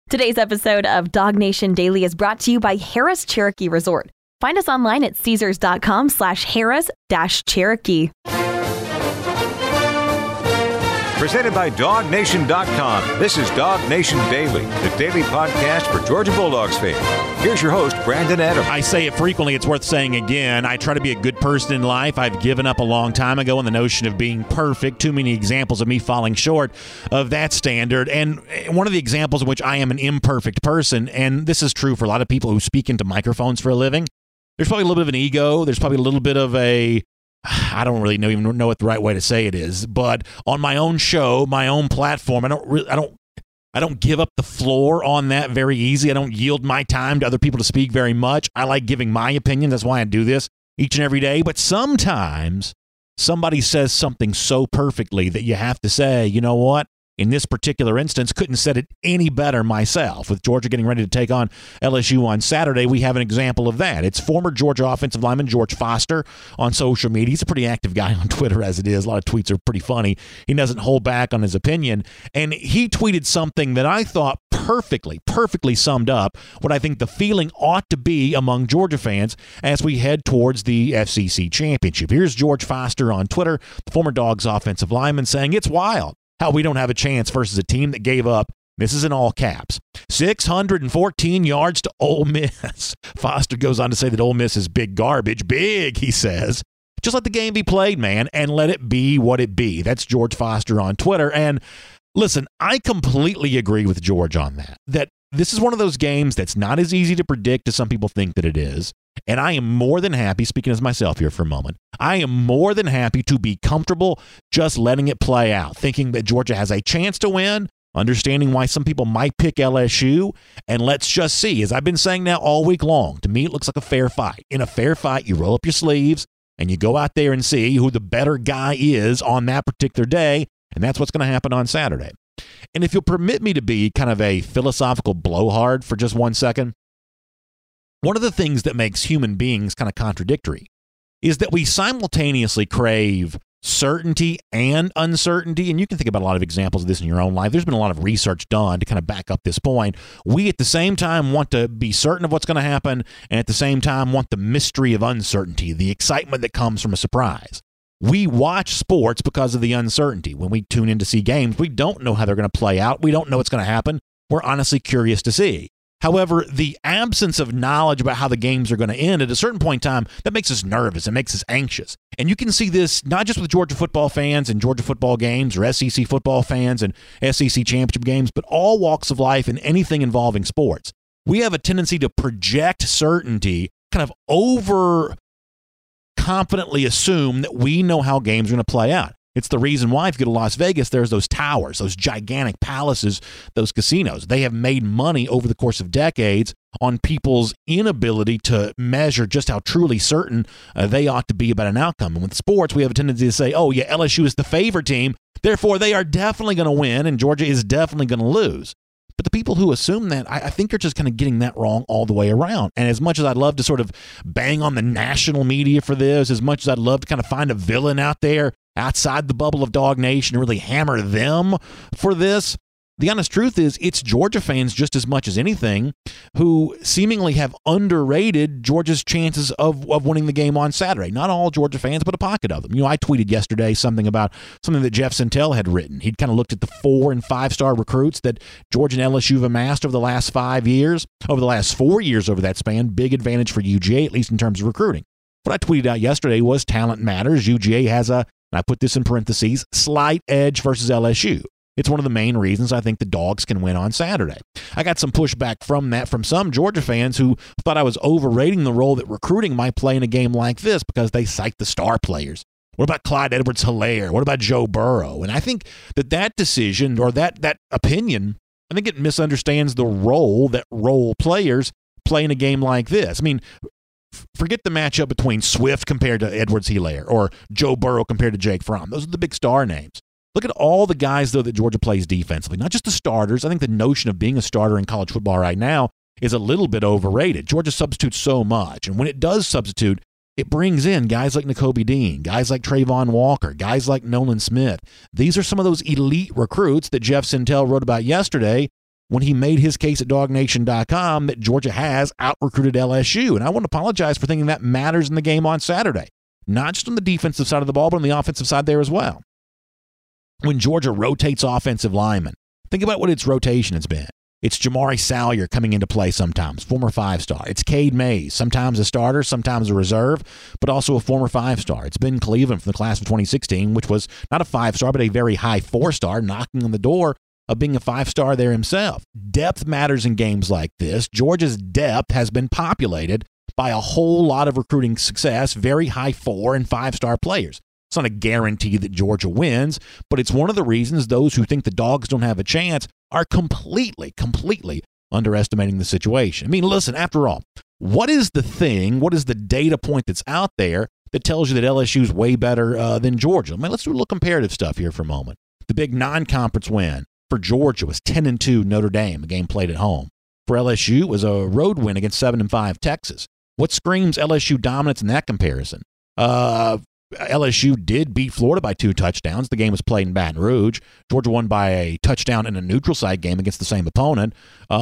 Today's episode of Dog Nation Daily is brought to you by Harrah's Cherokee Resort. Find us online at Caesars.com/Harrah's-Cherokee. Presented by DogNation.com. This is Dog Nation Daily, the daily podcast for Georgia Bulldogs fans. Here's your host, Brandon Adams. I say it frequently, it's worth saying again. I try to be a good person in life. I've given up a long time ago on the notion of being perfect. Too many examples of me falling short of that standard. And one of the examples in which I am an imperfect person, and this is true for a lot of people who speak into microphones for a living, there's probably a little bit of an ego. There's probably a little bit of I don't really even know what the right way to say it is, but on my own show, my own platform, I don't give up the floor on that very easy. I don't yield my time to other people to speak very much. I like giving my opinion. That's why I do this each and every day. But sometimes somebody says something so perfectly that you have to say, you know what? In this particular instance, couldn't have said it any better myself. With Georgia getting ready to take on LSU on Saturday, we have an example of that. It's former Georgia offensive lineman George Foster on social media. He's a pretty active guy on Twitter as it is. A lot of tweets are pretty funny. He doesn't hold back on his opinion. And he tweeted something that I thought perfectly summed up what I think the feeling ought to be among Georgia fans as we head towards the FCC championship. Here's George Foster on Twitter, the former Dogs offensive lineman, saying, "It's wild how we don't have a chance versus a team that gave up," this is in all caps, 614 yards to Ole Miss. Foster goes on to say that Ole Miss is big garbage. Big, he says. Just let the game be played, man, and let it be what it be. That's George Foster on Twitter. And listen, I completely agree with George on that this is one of those games that's not as easy to predict as some people think that it is. And I am more than happy, speaking as myself here for a moment, I am more than happy to be comfortable just letting it play out, thinking that Georgia has a chance to win, understanding why some people might pick LSU, and let's just see. As I've been saying now all week long, to me it looks like a fair fight. In a fair fight, you roll up your sleeves and you go out there and see who the better guy is on that particular day, and that's what's going to happen on Saturday. And if you'll permit me to be kind of a philosophical blowhard for just 1 second, one of the things that makes human beings kind of contradictory is that we simultaneously crave certainty and uncertainty. And you can think about a lot of examples of this in your own life. There's been a lot of research done to kind of back up this point. We at the same time want to be certain of what's going to happen, and at the same time want the mystery of uncertainty, the excitement that comes from a surprise. We watch sports because of the uncertainty. When we tune in to see games, we don't know how they're going to play out. We don't know what's going to happen. We're honestly curious to see. However, the absence of knowledge about how the games are going to end at a certain point in time, that makes us nervous. It makes us anxious. And you can see this not just with Georgia football fans and Georgia football games or SEC football fans and SEC championship games, but all walks of life and anything involving sports. We have a tendency to project certainty, kind of over confidently assume that we know how games are going to play out. It's the reason why if you go to Las Vegas, there's those towers, those gigantic palaces, those casinos. They have made money over the course of decades on people's inability to measure just how truly certain they ought to be about an outcome. And with sports, we have a tendency to say, oh, yeah, LSU is the favorite team, therefore they are definitely going to win, and Georgia is definitely going to lose. But the people who assume that, I think you're just kind of getting that wrong all the way around. And as much as I'd love to sort of bang on the national media for this, as much as I'd love to kind of find a villain out there outside the bubble of Dog Nation and really hammer them for this, the honest truth is it's Georgia fans just as much as anything who seemingly have underrated Georgia's chances of winning the game on Saturday. Not all Georgia fans, but a pocket of them. You know, I tweeted yesterday something about something that Jeff Sentell had written. He'd kind of looked at the 4- and 5-star recruits that Georgia and LSU have amassed over the last 5 years. Over the last 4 years over that span, big advantage for UGA, at least in terms of recruiting. What I tweeted out yesterday was talent matters. UGA has and I put this in parentheses, slight edge versus LSU. It's one of the main reasons I think the Dogs can win on Saturday. I got some pushback from that from some Georgia fans who thought I was overrating the role that recruiting might play in a game like this because they cite the star players. What about Clyde Edwards-Helaire? What about Joe Burrow? And I think that decision or that opinion, I think it misunderstands the role that role players play in a game like this. I mean, forget the matchup between Swift compared to Edwards-Helaire or Joe Burrow compared to Jake Fromm. Those are the big star names. Look at all the guys, though, that Georgia plays defensively, not just the starters. I think the notion of being a starter in college football right now is a little bit overrated. Georgia substitutes so much, and when it does substitute, it brings in guys like Nakobe Dean, guys like Trayvon Walker, guys like Nolan Smith. These are some of those elite recruits that Jeff Sentell wrote about yesterday when he made his case at DogNation.com that Georgia has out-recruited LSU. And I want to apologize for thinking that matters in the game on Saturday. Not just on the defensive side of the ball, but on the offensive side there as well. When Georgia rotates offensive linemen, think about what its rotation has been. It's Jamari Salyer coming into play sometimes, former 5-star. It's Cade Mays, sometimes a starter, sometimes a reserve, but also a former 5-star. It's Ben Cleveland from the class of 2016, which was not a 5-star, but a very high 4-star, knocking on the door of being a 5-star there himself. Depth matters in games like this. Georgia's depth has been populated by a whole lot of recruiting success, very high 4- and 5-star players. It's not a guarantee that Georgia wins, but it's one of the reasons those who think the Dogs don't have a chance are completely underestimating the situation. I mean, listen, after all, what is the data point that's out there that tells you that LSU is way better than Georgia? I mean, let's do a little comparative stuff here for a moment. The big non-conference win for Georgia was 10-2 Notre Dame, a game played at home. For LSU, it was a road win against 7-5 Texas. What screams LSU dominance in that comparison? LSU did beat Florida by 2 touchdowns. The game was played in Baton Rouge. Georgia won by a touchdown in a neutral site game against the same opponent.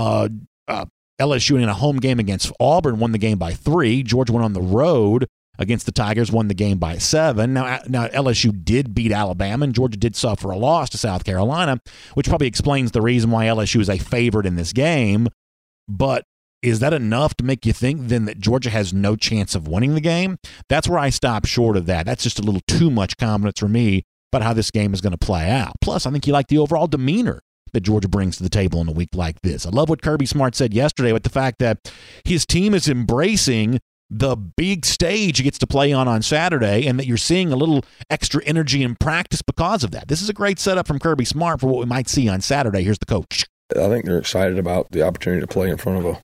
LSU in a home game against Auburn won the game by 3. Georgia went on the road against the Tigers, won the game by 7. Now LSU did beat Alabama, and Georgia did suffer a loss to South Carolina, which probably explains the reason why LSU is a favorite in this game. But is that enough to make you think then that Georgia has no chance of winning the game? That's where I stop short of that. That's just a little too much confidence for me about how this game is going to play out. Plus, I think you like the overall demeanor that Georgia brings to the table in a week like this. I love what Kirby Smart said yesterday with the fact that his team is embracing the big stage he gets to play on Saturday, and that you're seeing a little extra energy in practice because of that. This is a great setup from Kirby Smart for what we might see on Saturday. Here's the coach. I think they're excited about the opportunity to play in front of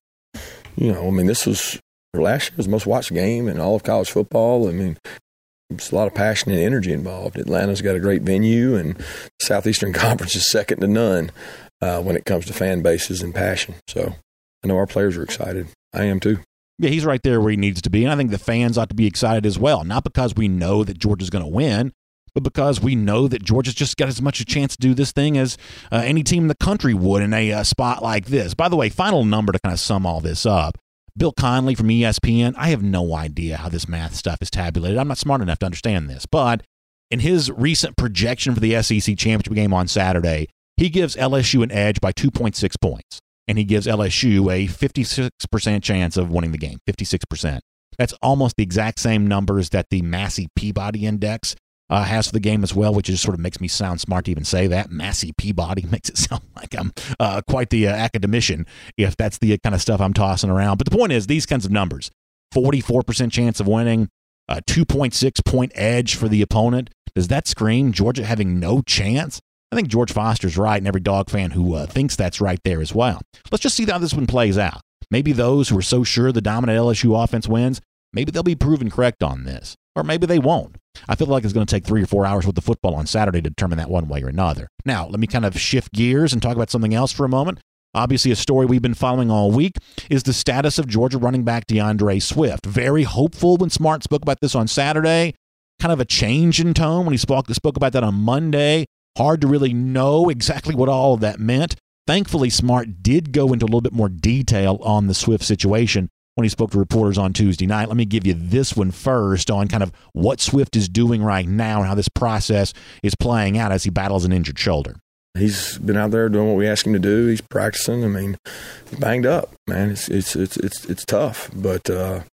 this was last year's most watched game in all of college football. I mean, there's a lot of passion and energy involved. Atlanta's got a great venue, and the Southeastern Conference is second to none when it comes to fan bases and passion. So I know our players are excited. I am too. Yeah, he's right there where he needs to be, and I think the fans ought to be excited as well, not because we know that Georgia's going to win, but because we know that Georgia's just got as much a chance to do this thing as any team in the country would in a spot like this. By the way, final number to kind of sum all this up. Bill Conley from ESPN, I have no idea how this math stuff is tabulated. I'm not smart enough to understand this. But in his recent projection for the SEC championship game on Saturday, he gives LSU an edge by 2.6 points. And he gives LSU a 56% chance of winning the game, 56%. That's almost the exact same numbers that the Massey Peabody Index has for the game as well, which just sort of makes me sound smart to even say that. Massey Peabody makes it sound like I'm quite the academician, if that's the kind of stuff I'm tossing around. But the point is, these kinds of numbers, 44% chance of winning, 2.6 point edge for the opponent. Does that scream Georgia having no chance? I think George Foster's right, and every Dog fan who thinks that's right there as well. Let's just see how this one plays out. Maybe those who are so sure the dominant LSU offense wins, maybe they'll be proven correct on this. Or maybe they won't. I feel like it's going to take 3 or 4 hours with the football on Saturday to determine that one way or another. Now, let me kind of shift gears and talk about something else for a moment. Obviously, a story we've been following all week is the status of Georgia running back DeAndre Swift. Very hopeful when Smart spoke about this on Saturday. Kind of a change in tone when he spoke about that on Monday. Hard to really know exactly what all of that meant. Thankfully, Smart did go into a little bit more detail on the Swift situation when he spoke to reporters on Tuesday night. Let me give you this one first on kind of what Swift is doing right now and how this process is playing out as he battles an injured shoulder. He's been out there doing what we asked him to do. He's practicing. I mean, he's banged up, man. It's tough, but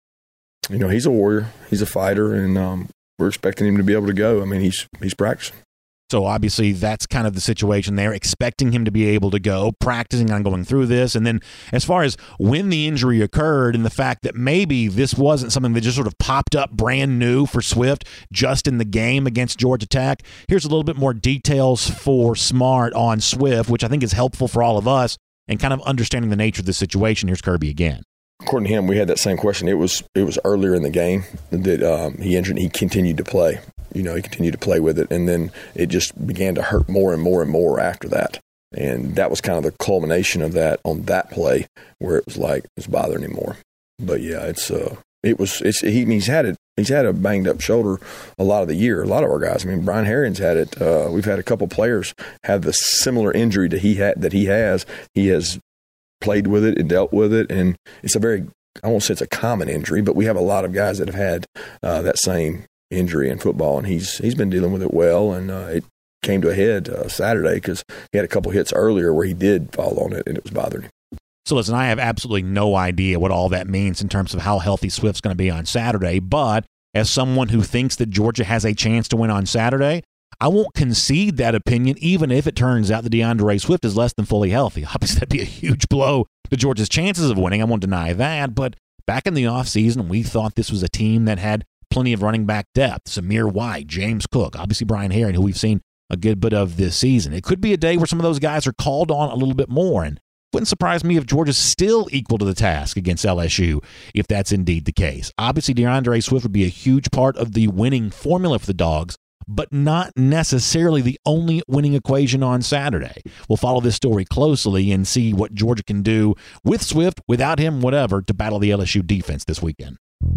he's a warrior. He's a fighter, and we're expecting him to be able to go. I mean, he's practicing. So obviously that's kind of the situation there, expecting him to be able to go, practicing on going through this. And then as far as when the injury occurred and the fact that maybe this wasn't something that just sort of popped up brand new for Swift just in the game against Georgia Tech, here's a little bit more details for Smart on Swift, which I think is helpful for all of us and kind of understanding the nature of the situation. Here's Kirby again. According to him, we had that same question. It was earlier in the game that he injured and he continued to play. He continued to play with it, and then it just began to hurt more and more and more after that. And that was kind of the culmination of that on that play, where it was like it's bothering him more. But yeah, he's had it He's had a banged-up shoulder a lot of the year. A lot of our guys. I mean, Brian Herring's had it. We've had a couple players have the similar injury that he has. He has played with it and dealt with it, and it's a very, I won't say it's a common injury, but we have a lot of guys that have had that same injury in football, and he's been dealing with it well, and it came to a head Saturday because he had a couple hits earlier where he did fall on it, and it was bothering him. So listen, I have absolutely no idea what all that means in terms of how healthy Swift's going to be on Saturday, but as someone who thinks that Georgia has a chance to win on Saturday, I won't concede that opinion even if it turns out that DeAndre Swift is less than fully healthy. Obviously, that'd be a huge blow to Georgia's chances of winning. I won't deny that, but back in the offseason, we thought this was a team that had plenty of running back depth. Zamir White, James Cook, obviously Brian Herring, who we've seen a good bit of this season. It could be a day where some of those guys are called on a little bit more, and wouldn't surprise me if Georgia's still equal to the task against LSU, if that's indeed the case. Obviously, DeAndre Swift would be a huge part of the winning formula for the Dogs, but not necessarily the only winning equation on Saturday. We'll follow this story closely and see what Georgia can do with Swift, without him, whatever, to battle the LSU defense this weekend.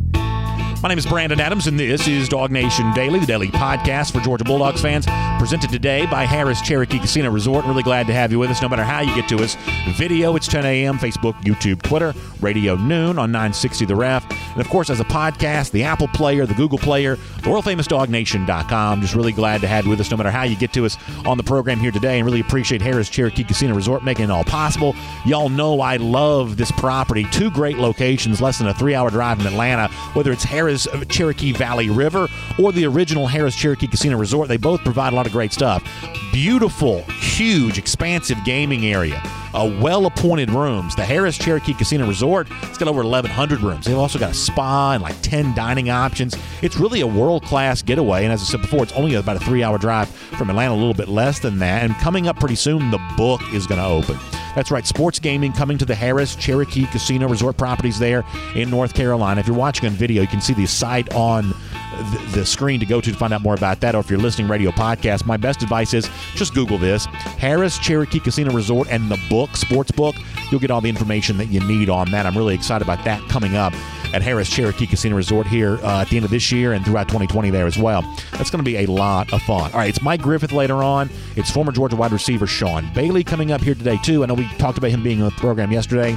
My name is Brandon Adams, and this is Dog Nation Daily, the daily podcast for Georgia Bulldogs fans, presented today by Harris Cherokee Casino Resort. Really glad to have you with us, no matter how you get to us. Video, it's 10 a.m., Facebook, YouTube, Twitter, radio noon on 960 The Ref, and of course, as a podcast, the Apple Player, the Google Player, the world-famous DogNation.com. Just really glad to have you with us, no matter how you get to us on the program here today, and really appreciate Harris Cherokee Casino Resort making it all possible. Y'all know I love this property. 2 great locations, less than a 3-hour drive from Atlanta, whether it's Harris Cherokee Valley River or the original Harris Cherokee Casino Resort. They both provide a lot of great stuff. Beautiful, huge, expansive gaming area. Well-appointed rooms. The Harris Cherokee Casino Resort, it's got over 1,100 rooms. They've also got a spa and like 10 dining options. It's really a world-class getaway, and as I said before, it's only about a 3-hour drive from Atlanta, a little bit less than that, and coming up pretty soon, the Book is going to open. That's right, sports gaming coming to the Harris Cherokee Casino Resort properties there in North Carolina. If you're watching on video, you can see the site on the screen to go to find out more about that, or if you're listening radio podcast, my best advice is just Google this, Harris Cherokee Casino Resort and the Book, sports book. You'll get all the information that you need on that. I'm really excited about that coming up at Harris Cherokee Casino Resort here at the end of this year and throughout 2020 there as well. That's going to be a lot of fun. All right, it's Mike Griffith later on. It's former Georgia wide receiver Sean Bailey coming up here today too. I know we talked about him being on the program yesterday.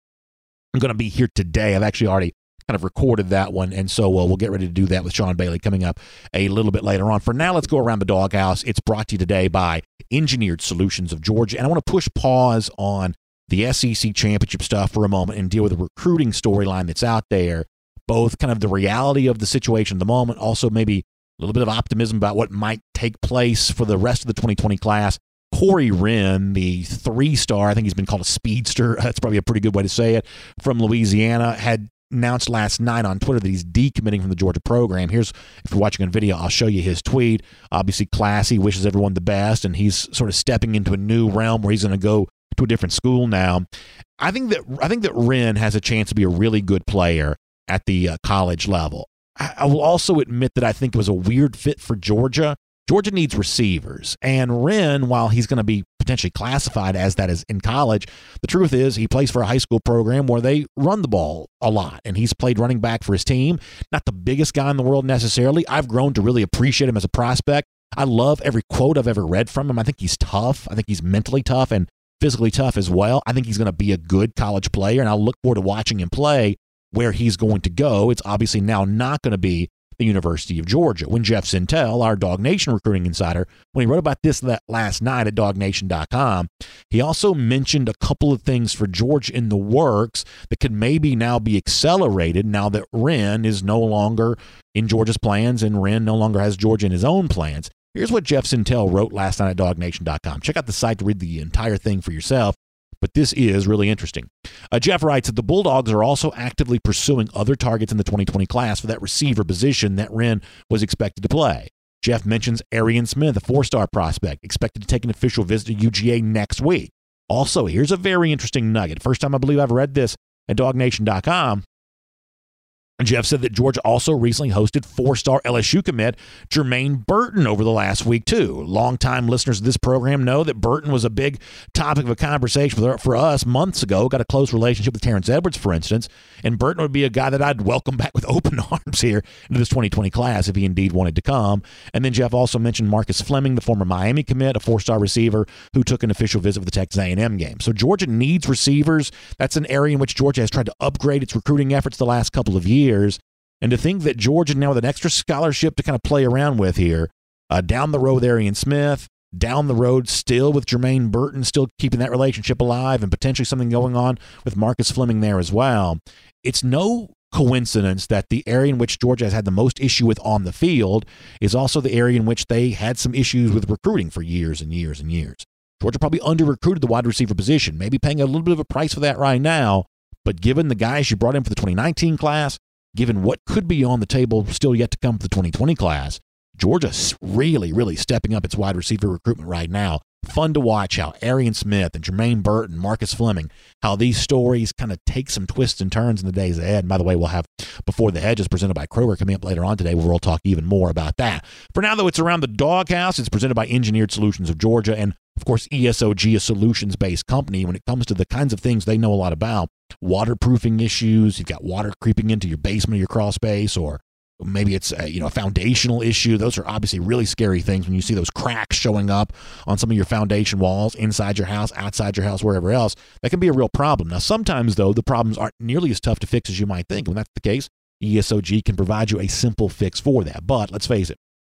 I'm going to be here today. I've actually already kind of recorded that one, and so we'll get ready to do that with Sean Bailey coming up a little bit later on. For now, let's go around the doghouse. It's brought to you today by Engineered Solutions of Georgia, and I want to push pause on the SEC championship stuff for a moment and deal with the recruiting storyline that's out there, both kind of the reality of the situation at the moment, also maybe a little bit of optimism about what might take place for the rest of the 2020 class. Corey Wren, the 3-star, I think he's been called a speedster, that's probably a pretty good way to say it, from Louisiana, had announced last night on Twitter that he's decommitting from the Georgia program. Here's, if you're watching on video, I'll show you his tweet. Obviously classy, wishes everyone the best, and he's sort of stepping into a new realm where he's going to go to a different school now. I think that Wren has a chance to be a really good player at the college level. I will also admit that I think it was a weird fit for Georgia. Georgia needs receivers, and Wren, while he's going to be potentially classified as that as in college, the truth is he plays for a high school program where they run the ball a lot, and he's played running back for his team. Not the biggest guy in the world necessarily. I've grown to really appreciate him as a prospect. I love every quote I've ever read from him. I think he's tough. I think he's mentally tough and physically tough as well. I think he's going to be a good college player, and I'll look forward to watching him play where he's going to go. It's obviously now not going to be the University of Georgia. When Jeff Sintel, our Dog Nation recruiting insider, when he wrote about this last night at DogNation.com, he also mentioned a couple of things for Georgia in the works that could maybe now be accelerated now that Wren is no longer in Georgia's plans and Wren no longer has Georgia in his own plans. Here's what Jeff Sintel wrote last night at DogNation.com. Check out the site to read the entire thing for yourself, but this is really interesting. Jeff writes that the Bulldogs are also actively pursuing other targets in the 2020 class for that receiver position that Wren was expected to play. Jeff mentions Arian Smith, a 4-star prospect, expected to take an official visit to UGA next week. Also, here's a very interesting nugget. First time I believe I've read this at DogNation.com. Jeff said that Georgia also recently hosted 4-star LSU commit Jermaine Burton over the last week, too. Longtime listeners of this program know that Burton was a big topic of a conversation for us months ago. Got a close relationship with Terrence Edwards, for instance, and Burton would be a guy that I'd welcome back with open arms here into this 2020 class if he indeed wanted to come. And then Jeff also mentioned Marcus Fleming, the former Miami commit, a 4-star receiver who took an official visit with the Texas A&M game. So Georgia needs receivers. That's an area in which Georgia has tried to upgrade its recruiting efforts the last couple of years. And to think that Georgia now with an extra scholarship to kind of play around with here, down the road with Arian Smith, down the road still with Jermaine Burton, still keeping that relationship alive, and potentially something going on with Marcus Fleming there as well. It's no coincidence that the area in which Georgia has had the most issue with on the field is also the area in which they had some issues with recruiting for years and years and years. Georgia probably under-recruited the wide receiver position, maybe paying a little bit of a price for that right now, but given the guys you brought in for the 2019 class, given what could be on the table still yet to come for the 2020 class, Georgia's really, really stepping up its wide receiver recruitment right now. Fun to watch how Arian Smith and Jermaine Burton, Marcus Fleming, how these stories kind of take some twists and turns in the days ahead. And by the way, we'll have Before the Hedges presented by Kroger coming up later on today, where we'll talk even more about that. For now, though, it's Around the Doghouse. It's presented by Engineered Solutions of Georgia. And, of course, ESOG, a solutions-based company when it comes to the kinds of things they know a lot about. Waterproofing issues, you've got water creeping into your basement or your crawl space, or maybe it's a foundational issue. Those are obviously really scary things when you see those cracks showing up on some of your foundation walls inside your house, outside your house, wherever else. That can be a real problem. Now, sometimes, though, the problems aren't nearly as tough to fix as you might think. When that's the case, ESOG can provide you a simple fix for that. But let's face it,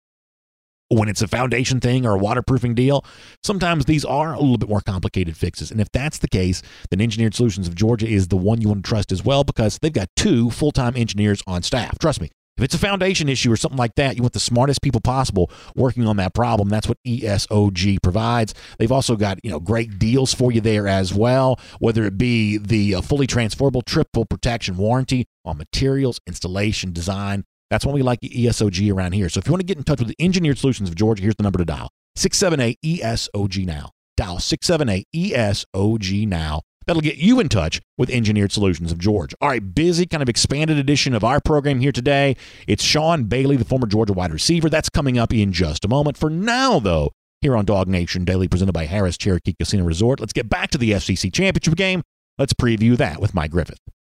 when it's a foundation thing or a waterproofing deal, sometimes these are a little bit more complicated fixes. And if that's the case, then Engineered Solutions of Georgia is the one you want to trust as well, because they've got 2 full-time engineers on staff. Trust me. If it's a foundation issue or something like that, you want the smartest people possible working on that problem. That's what ESOG provides. They've also got great deals for you there as well, whether it be the fully transferable triple protection warranty on materials, installation, design. That's why we like ESOG around here. So if you want to get in touch with the Engineered Solutions of Georgia, here's the number to dial. 678-ESOG now. Dial 678-ESOG now. That'll get you in touch with Engineered Solutions of Georgia. All right, busy, kind of expanded edition of our program here today. It's Sean Bailey, the former Georgia wide receiver. That's coming up in just a moment. For now, though, here on Dog Nation Daily, presented by Harris Cherokee Casino Resort, let's get back to the SEC Championship game. Let's preview that with Mike Griffith.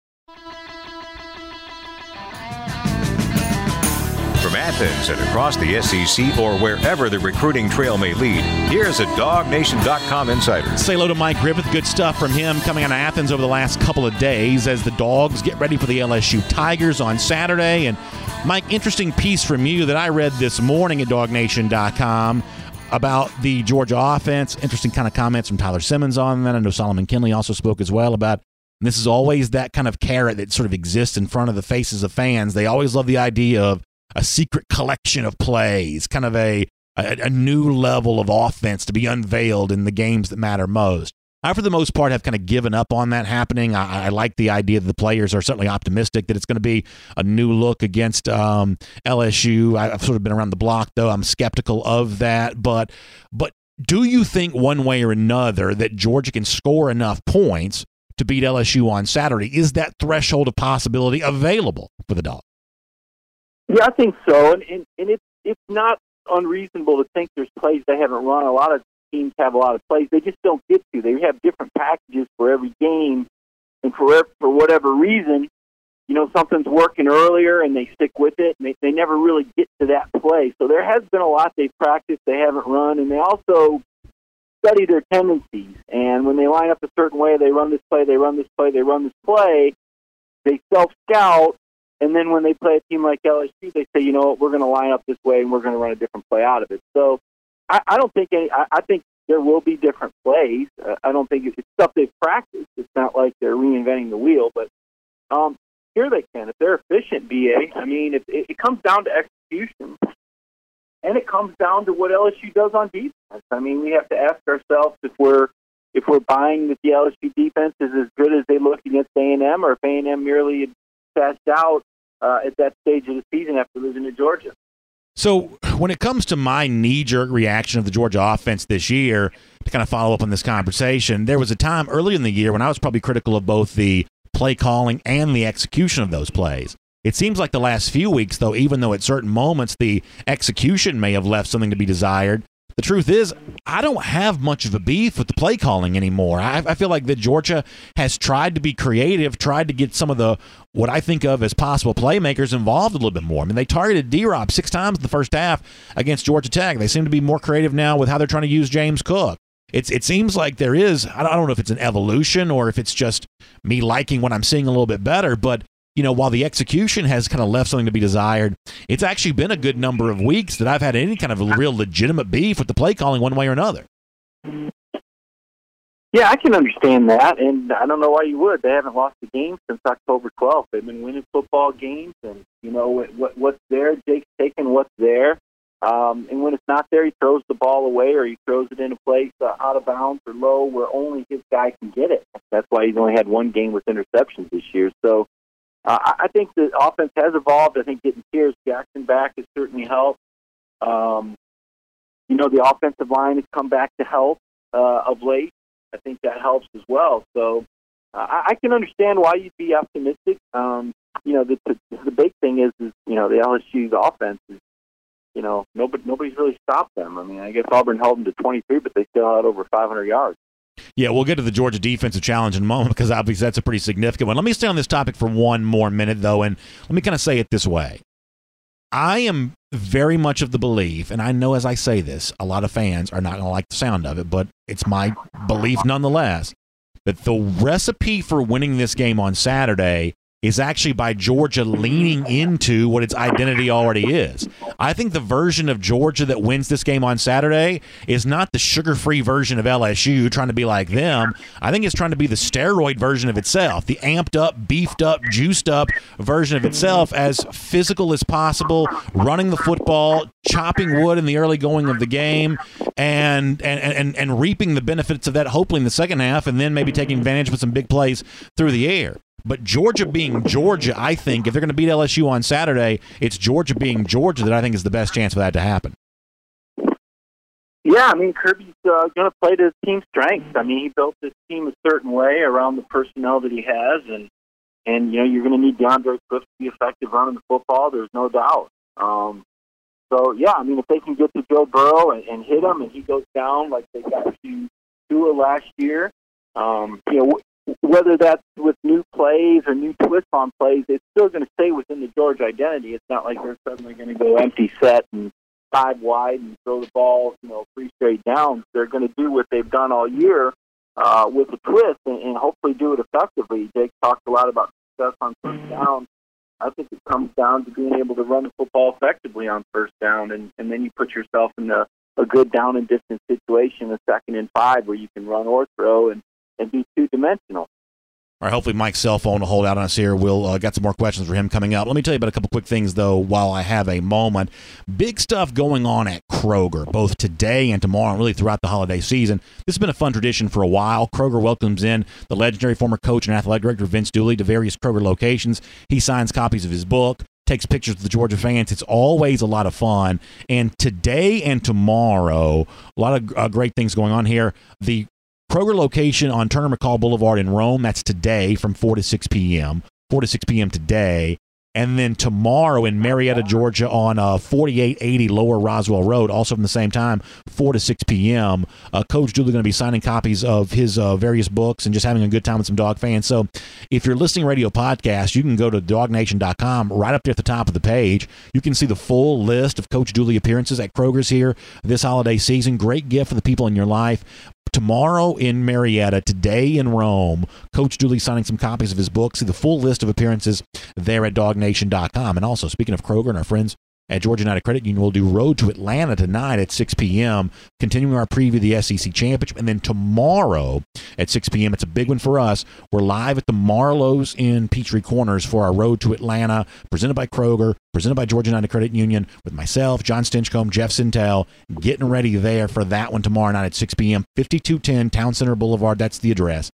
From Athens and across the SEC or wherever the recruiting trail may lead, here's a DogNation.com insider. Say hello to Mike Griffith. Good stuff from him coming out of Athens over the last couple of days as the Dogs get ready for the LSU Tigers on Saturday. And Mike, interesting piece from you that I read this morning at DogNation.com about the Georgia offense. Interesting kind of comments from Tyler Simmons on that. I know Solomon Kinley also spoke as well about, and this is always that kind of carrot that sort of exists in front of the faces of fans. They always love the idea of a secret collection of plays, kind of a new level of offense to be unveiled in the games that matter most. I, for the most part, have kind of given up on that happening. I like the idea that the players are certainly optimistic that it's going to be a new look against LSU. I've sort of been around the block, though. I'm skeptical of that. But do you think one way or another that Georgia can score enough points to beat LSU on Saturday? Is that threshold of possibility available for the Dogs? Yeah, I think so, and it's not unreasonable to think there's plays they haven't run. A lot of teams have a lot of plays they just don't get to. They have different packages for every game, and for whatever reason, something's working earlier and they stick with it, and they never really get to that play. So there has been a lot they've practiced they haven't run, and they also study their tendencies. And when they line up a certain way, they run this play, they run this play, they run this play. They self-scout. And then when they play a team like LSU, they say, we're going to line up this way and we're going to run a different play out of it. So I don't think I think there will be different plays. I don't think it's stuff they've practiced. It's not like they're reinventing the wheel, but here they can. If they're efficient, BA, I mean, it comes down to execution, and it comes down to what LSU does on defense. I mean, we have to ask ourselves if we're buying that the LSU defense is as good as they look against A&M, or if A&M merely passed out at that stage of the season after losing to Georgia. So when it comes to my knee-jerk reaction of the Georgia offense this year, to kind of follow up on this conversation, there was a time early in the year when I was probably critical of both the play calling and the execution of those plays. It seems like the last few weeks, though, even though at certain moments the execution may have left something to be desired, the truth is I don't have much of a beef with the play calling anymore. I feel like that Georgia has tried to be creative, tried to get some of the what I think of as possible playmakers involved a little bit more. I mean, they targeted D-Rob 6 times in the first half against Georgia Tech. They seem to be more creative now with how they're trying to use James Cook. It seems like there is, I don't know if it's an evolution or if it's just me liking what I'm seeing a little bit better, but while the execution has kind of left something to be desired, it's actually been a good number of weeks that I've had any kind of real legitimate beef with the play calling one way or another. Yeah, I can understand that, and I don't know why you would. They haven't lost a game since October 12th. They've been winning football games, and, what's there, Jake's taking what's there. And when it's not there, he throws the ball away or he throws it in a place out of bounds or low where only his guy can get it. That's why he's only had one game with interceptions this year. So, I think the offense has evolved. I think getting Kearis Jackson back has certainly helped. The offensive line has come back to help of late. I think that helps as well. So I can understand why you'd be optimistic. The big thing is the LSU's offense is, nobody's really stopped them. I mean, I guess Auburn held them to 23, but they still had over 500 yards. Yeah, we'll get to the Georgia defensive challenge in a moment because obviously that's a pretty significant one. Let me stay on this topic for one more minute, though, and let me kind of say it this way. I am very much of the belief, and I know as I say this, a lot of fans are not going to like the sound of it, but it's my belief nonetheless, that the recipe for winning this game on Saturday is actually by Georgia leaning into what its identity already is. I think the version of Georgia that wins this game on Saturday is not the sugar-free version of LSU trying to be like them. I think it's trying to be the steroid version of itself, the amped-up, beefed-up, juiced-up version of itself, as physical as possible, running the football, chopping wood in the early going of the game, and reaping the benefits of that hopefully in the second half, and then maybe taking advantage of some big plays through the air. But Georgia being Georgia, I think, if they're going to beat LSU on Saturday, it's Georgia being Georgia that I think is the best chance for that to happen. Yeah, I mean, Kirby's going to play to his team's strengths. I mean, he built this team a certain way around the personnel that he has, and you're going to need DeAndre Swift to be effective running the football. There's no doubt. So, yeah, I mean, if they can get to Joe Burrow and hit him and he goes down like they got to Tua last year, whether that's with new plays or new twists on plays, it's still going to stay within the Georgia identity. It's not like they're suddenly going to go empty set and 5 wide and throw the ball, 3 straight downs. They're going to do what they've done all year with a twist and hopefully do it effectively. Jake talked a lot about success on first down. I think it comes down to being able to run the football effectively on first down, and then you put yourself in a good down and distance situation, a 2nd and 5, where you can run or throw and be two-dimensional. All right, hopefully Mike's cell phone will hold out on us here. We'll got some more questions for him coming up. Let me tell you about a couple quick things, though, while I have a moment. Big stuff going on at Kroger, both today and tomorrow, and really throughout the holiday season. This has been a fun tradition for a while. Kroger welcomes in the legendary former coach and athletic director Vince Dooley to various Kroger locations. He signs copies of his book, takes pictures of the Georgia fans. It's always a lot of fun. And today and tomorrow, a lot of great things going on here. The Kroger location on Turner McCall Boulevard in Rome, that's today from 4 to 6 p.m. 4 to 6 p.m. today. And then tomorrow in Marietta, Georgia on 4880 Lower Roswell Road, also from the same time, 4 to 6 p.m. Coach Dooley going to be signing copies of his various books and just having a good time with some dog fans. So if you're listening radio podcast, you can go to dognation.com. Right up there at the top of the page, you can see the full list of Coach Dooley appearances at Kroger's here this holiday season. Great gift for the people in your life. Tomorrow in Marietta, today in Rome, Coach Dooley signing some copies of his book. See the full list of appearances there at dognation.com. And also, speaking of Kroger and our friends at Georgia United Credit Union, we'll do Road to Atlanta tonight at 6 p.m., continuing our preview of the SEC Championship. And then tomorrow at 6 p.m., it's a big one for us. We're live at the Marlowe's in Peachtree Corners for our Road to Atlanta, presented by Kroger, presented by Georgia United Credit Union, with myself, John Stinchcomb, Jeff Sintel, getting ready there for that one tomorrow night at 6 p.m., 5210 Town Center Boulevard. That's the address.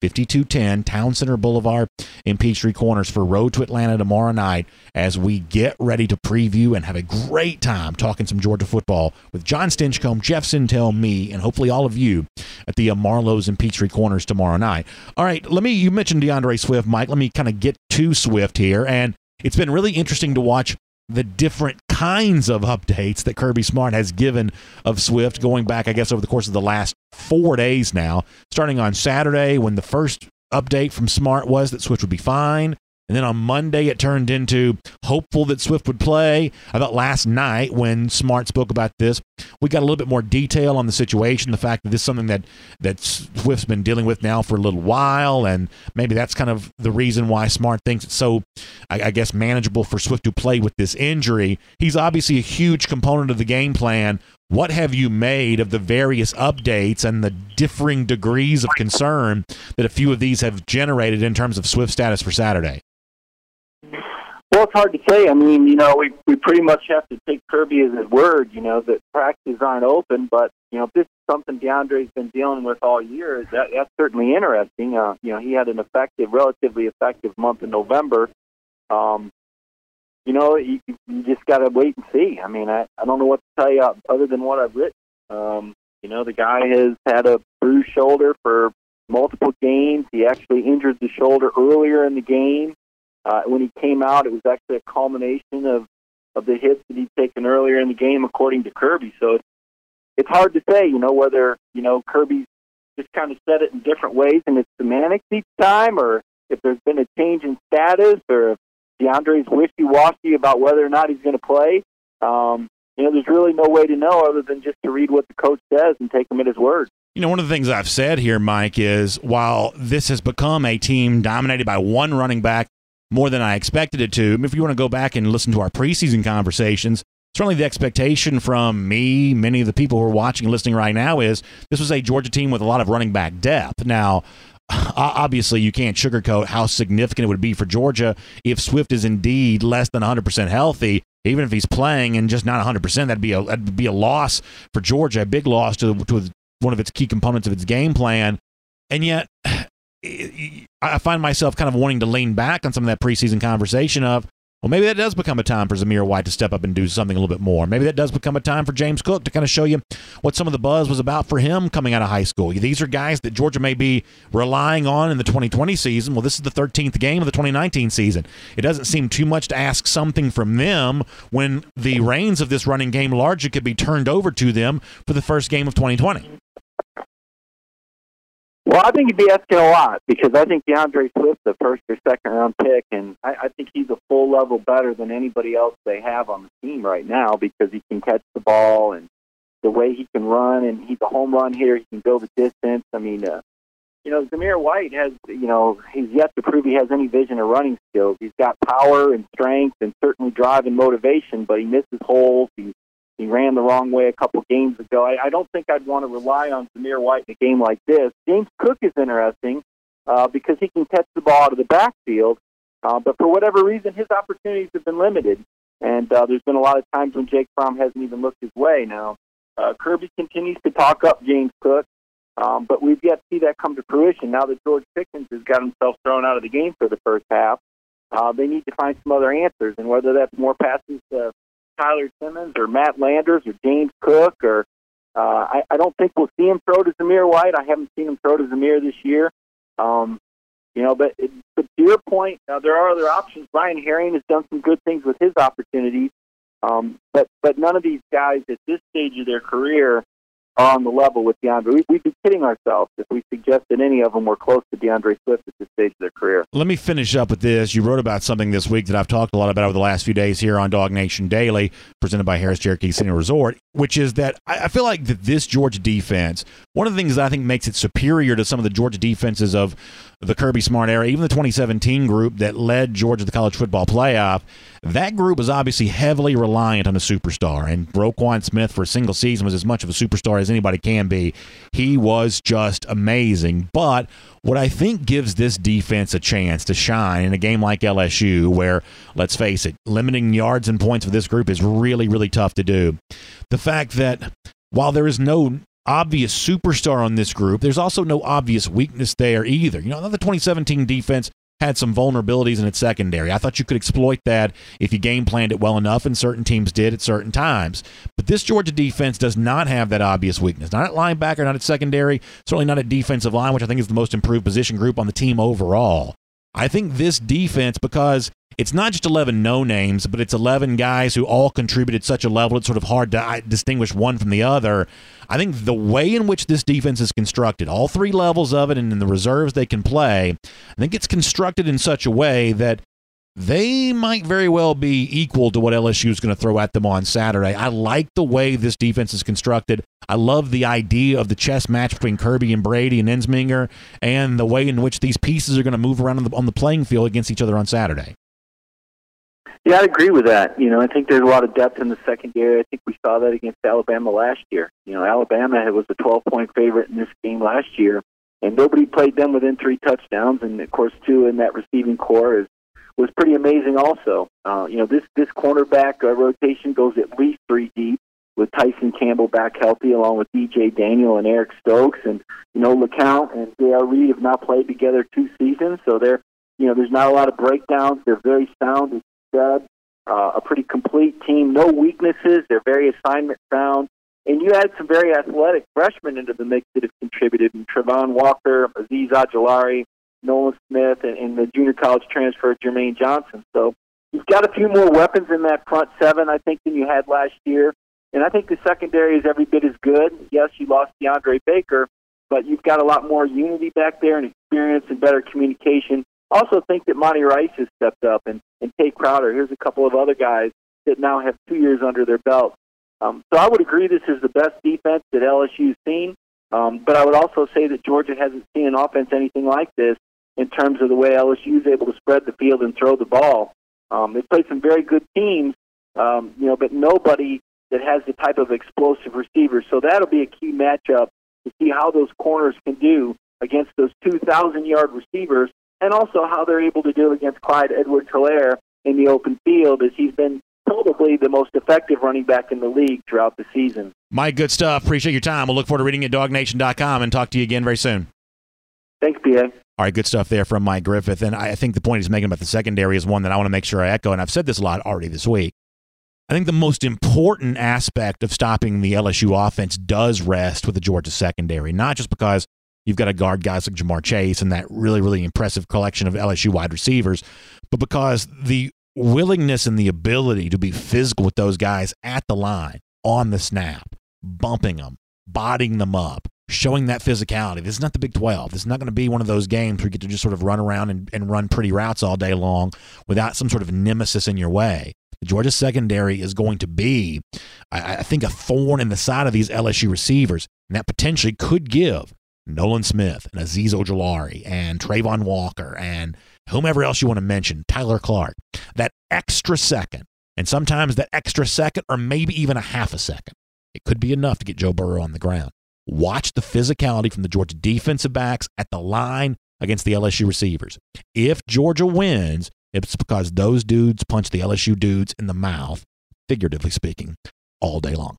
5210 Town Center Boulevard in Peachtree Corners for Road to Atlanta tomorrow night as we get ready to preview and have a great time talking some Georgia football with John Stinchcomb, Jeff Sintel, me, and hopefully all of you at the Marlowe's in Peachtree Corners tomorrow night. All right, you mentioned DeAndre Swift, Mike. Let me kind of get to Swift here. And it's been really interesting to watch the different kinds of updates that Kirby Smart has given of Swift going back, I guess, over the course of the last 4 days now, starting on Saturday when the first update from Smart was that Swift would be fine. And then on Monday, it turned into hopeful that Swift would play. I thought last night when Smart spoke about this, we got a little bit more detail on the situation, the fact that this is something that Swift's been dealing with now for a little while, and maybe that's kind of the reason why Smart thinks it's so, I guess, manageable for Swift to play with this injury. He's obviously a huge component of the game plan. What have you made of the various updates and the differing degrees of concern that a few of these have generated in terms of Swift's status for Saturday? Well, it's hard to say. I mean, we pretty much have to take Kirby as his word, that practices aren't open. But, if this is something DeAndre's been dealing with all year, that's certainly interesting. He had an relatively effective month in November. You just got to wait and see. I mean, I don't know what to tell you other than what I've written. The guy has had a bruised shoulder for multiple games. He actually injured the shoulder earlier in the game. When he came out, it was actually a culmination of the hits that he'd taken earlier in the game, according to Kirby. So it's hard to say, whether, Kirby's just kind of said it in different ways and it's semantics each time, or if there's been a change in status, or if DeAndre's wishy-washy about whether or not he's going to play. There's really no way to know other than just to read what the coach says and take him at his word. One of the things I've said here, Mike, is while this has become a team dominated by one running back more than I expected it to, if you want to go back and listen to our preseason conversations, certainly the expectation from me, many of the people who are watching and listening right now, is this was a Georgia team with a lot of running back depth. Now, obviously, you can't sugarcoat how significant it would be for Georgia if Swift is indeed less than 100% healthy. Even if he's playing and just not 100%, that'd be a loss for Georgia, a big loss to one of its key components of its game plan. And yet, I find myself kind of wanting to lean back on some of that preseason conversation of, well, maybe that does become a time for Zamir White to step up and do something a little bit more. Maybe that does become a time for James Cook to kind of show you what some of the buzz was about for him coming out of high school. These are guys that Georgia may be relying on in the 2020 season. Well, this is the 13th game of the 2019 season. It doesn't seem too much to ask something from them when the reins of this running game largely could be turned over to them for the first game of 2020. Well, I think he'd be asking a lot because I think DeAndre Swift's a first or second round pick, and I think he's a full level better than anybody else they have on the team right now because he can catch the ball and the way he can run, and he's a home run hitter. He can go the distance. I mean, Zamir White has, he's yet to prove he has any vision or running skills. He's got power and strength and certainly drive and motivation, but he misses holes. He ran the wrong way a couple games ago. I don't think I'd want to rely on Zamir White in a game like this. James Cook is interesting because he can catch the ball out of the backfield, but for whatever reason, his opportunities have been limited, and there's been a lot of times when Jake Fromm hasn't even looked his way. Now, Kirby continues to talk up James Cook, but we've yet to see that come to fruition. Now that George Pickens has got himself thrown out of the game for the first half, they need to find some other answers, and whether that's more passes to Tyler Simmons or Matt Landers or James Cook, or I don't think we'll see him throw to Zamir White. I haven't seen him throw to Zamir this year. But to your point, there are other options. Brian Herring has done some good things with his opportunities, but none of these guys at this stage of their career are on the level with DeAndre. We'd be kidding ourselves if we suggested any of them were close to DeAndre Swift at this stage of their career. Let me finish up with this. You wrote about something this week that I've talked a lot about over the last few days here on Dog Nation Daily, presented by Harris Cherokee Casino Resort, which is that I feel like that this Georgia defense, one of the things that I think makes it superior to some of the Georgia defenses of the Kirby Smart era, even the 2017 group that led Georgia to the college football playoff, that group was obviously heavily reliant on a superstar, and Roquan Smith for a single season was as much of a superstar as anybody can be. He was just amazing. But what I think gives this defense a chance to shine in a game like LSU, where, let's face it, limiting yards and points for this group is really, really tough to do. The fact that while there is no obvious superstar on this group, there's also no obvious weakness there either. The 2017 defense had some vulnerabilities in its secondary. I thought you could exploit that if you game planned it well enough, and certain teams did at certain times. But this Georgia defense does not have that obvious weakness. Not at linebacker, not at secondary, certainly not at defensive line, which I think is the most improved position group on the team overall. I think this defense, because it's not just 11 no-names, but it's 11 guys who all contributed at such a level, it's sort of hard to distinguish one from the other. I think the way in which this defense is constructed, all three levels of it and in the reserves they can play, I think it's constructed in such a way that they might very well be equal to what LSU is going to throw at them on Saturday. I like the way this defense is constructed. I love the idea of the chess match between Kirby and Brady and Ensminger, and the way in which these pieces are going to move around on the playing field against each other on Saturday. Yeah, I'd agree with that. I think there's a lot of depth in the secondary. I think we saw that against Alabama last year. Alabama was a 12-point favorite in this game last year, and nobody played them within 3 touchdowns, and, of course, 2 in that receiving core was pretty amazing also. This cornerback rotation goes at least 3 deep, with Tyson Campbell back healthy, along with DJ Daniel and Eric Stokes. And, LeCount and J.R. Reed have now played together 2 seasons, so there's not a lot of breakdowns. They're very sound, as you said, a pretty complete team. No weaknesses. They're very assignment sound. And you add some very athletic freshmen into the mix that have contributed, and Trevon Walker, Azeez Ojulari, Nolan Smith, and the junior college transfer Jermaine Johnson. So you've got a few more weapons in that front 7, I think, than you had last year. And I think the secondary is every bit as good. Yes, you lost DeAndre Baker, but you've got a lot more unity back there and experience and better communication. Also think that Monty Rice has stepped up, and Tate Crowder. Here's a couple of other guys that now have 2 years under their belt. So I would agree this is the best defense that LSU's seen. But I would also say that Georgia hasn't seen an offense anything like this in terms of the way LSU is able to spread the field and throw the ball. They played some very good teams, but nobody that has the type of explosive receivers. So that'll be a key matchup to see how those corners can do against those 2,000-yard receivers, and also how they're able to do against Clyde Edwards-Helaire in the open field, as he's been probably the most effective running back in the league throughout the season. Mike, good stuff. Appreciate your time. We'll look forward to reading at DogNation.com and talk to you again very soon. Thanks, PA. All right, good stuff there from Mike Griffith. And I think the point he's making about the secondary is one that I want to make sure I echo, and I've said this a lot already this week. I think the most important aspect of stopping the LSU offense does rest with the Georgia secondary, not just because you've got to guard guys like Jamar Chase and that really, really impressive collection of LSU wide receivers, but because the willingness and the ability to be physical with those guys at the line, on the snap, bumping them, bodying them up, showing that physicality. This is not the Big 12. This is not going to be one of those games where you get to just sort of run around and run pretty routes all day long without some sort of nemesis in your way. The Georgia secondary is going to be, I think, a thorn in the side of these LSU receivers, and that potentially could give Nolan Smith and Azeez Ojulari and Trayvon Walker and whomever else you want to mention, Tyler Clark, that extra second, and sometimes that extra second or maybe even a half a second. It could be enough to get Joe Burrow on the ground. Watch the physicality from the Georgia defensive backs at the line against the LSU receivers. If Georgia wins, it's because those dudes punch the LSU dudes in the mouth, figuratively speaking, all day long.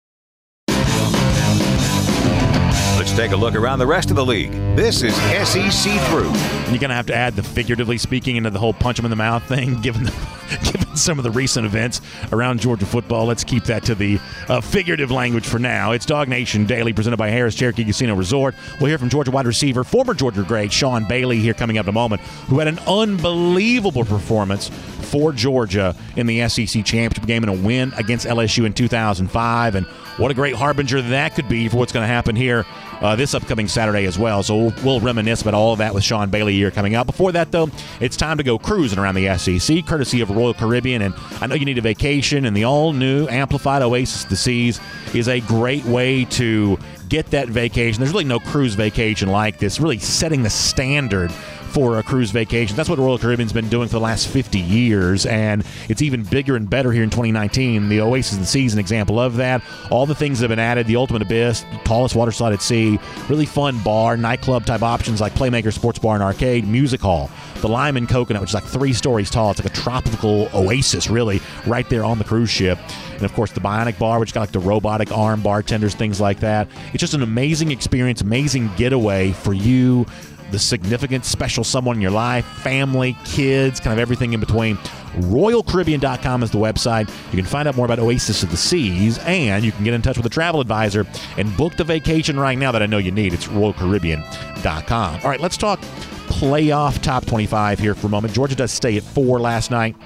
Let's take a look around the rest of the league. This is SEC Through. You're going to have to add the figuratively speaking into the whole punch them in the mouth thing, given some of the recent events around Georgia football. Let's keep that to the figurative language for now. It's Dog Nation Daily, presented by Harris Cherokee Casino Resort. We'll hear from Georgia wide receiver, former Georgia great Sean Bailey here coming up in a moment, who had an unbelievable performance for Georgia in the SEC championship game and a win against LSU in 2005. And what a great harbinger that could be for what's going to happen here this upcoming Saturday as well. So we'll reminisce about all of that with Sean Bailey here coming up. Before that, though, it's time to go cruising around the SEC, courtesy of Royal Caribbean. And I know you need a vacation, and the all-new Amplified Oasis of the Seas is a great way to get that vacation. There's really no cruise vacation like this, really setting the standard for a cruise vacation. That's what Royal Caribbean's been doing for the last 50 years, and it's even bigger and better here in 2019. The Oasis of the Seas is an example of that. All the things that have been added, the Ultimate Abyss, tallest water slide at sea, really fun bar, nightclub type options like Playmaker Sports Bar and Arcade, Music Hall, the Lime and Coconut, which is like 3 stories tall. It's like a tropical oasis, really, right there on the cruise ship. And, of course, the Bionic Bar, which got like the robotic arm bartenders, things like that. It's just an amazing experience, amazing getaway for you, the significant, special someone in your life, family, kids, kind of everything in between. RoyalCaribbean.com is the website. You can find out more about Oasis of the Seas, and you can get in touch with a travel advisor and book the vacation right now that I know you need. It's RoyalCaribbean.com. All right, let's talk playoff top 25 here for a moment. Georgia does stay at 4 last night.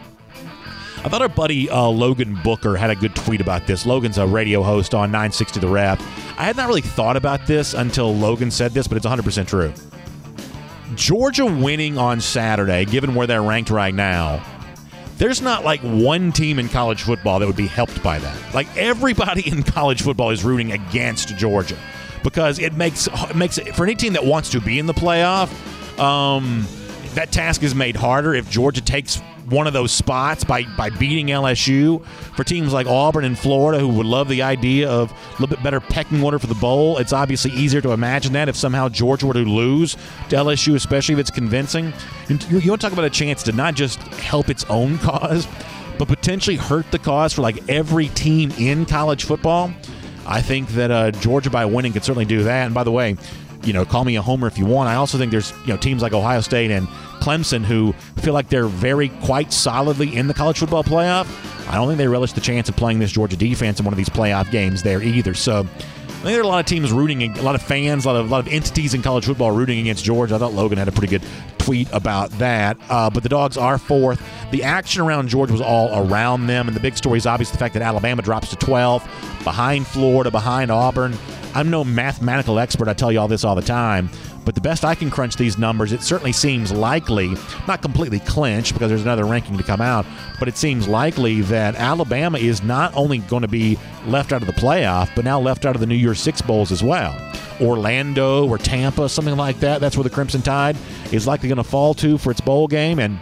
I thought our buddy Logan Booker had a good tweet about this. Logan's a radio host on 960 The Rep. I had not really thought about this until Logan said this, but it's 100% true. Georgia winning on Saturday, given where they're ranked right now, there's not like one team in college football that would be helped by that. Like everybody in college football is rooting against Georgia because it makes it for any team that wants to be in the playoff, that task is made harder if Georgia takes one of those spots by beating LSU. For teams like Auburn and Florida who would love the idea of a little bit better pecking order for the bowl, it's obviously easier to imagine that if somehow Georgia were to lose to LSU, especially if it's convincing. You want to talk about a chance to not just help its own cause, but potentially hurt the cause for like every team in college football. I think that Georgia by winning could certainly do that. And by the way, call me a homer if you want. I also think there's teams like Ohio State and Clemson who feel like they're quite solidly in the college football playoff. I don't think they relish the chance of playing this Georgia defense in one of these playoff games there either. So I think there are a lot of teams rooting, a lot of fans, a lot of entities in college football rooting against Georgia. I thought Logan had a pretty good tweet about that. But the Dogs are 4th. The action around Georgia was all around them, and the big story is obviously the fact that Alabama drops to 12th, behind Florida, behind Auburn. I'm no mathematical expert, I tell you all this all the time, but the best I can crunch these numbers, it certainly seems likely, not completely clinched because there's another ranking to come out, but it seems likely that Alabama is not only going to be left out of the playoff, but now left out of the New Year's Six Bowls as well. Orlando or Tampa, something like that, that's where the Crimson Tide is likely going to fall to for its bowl game, and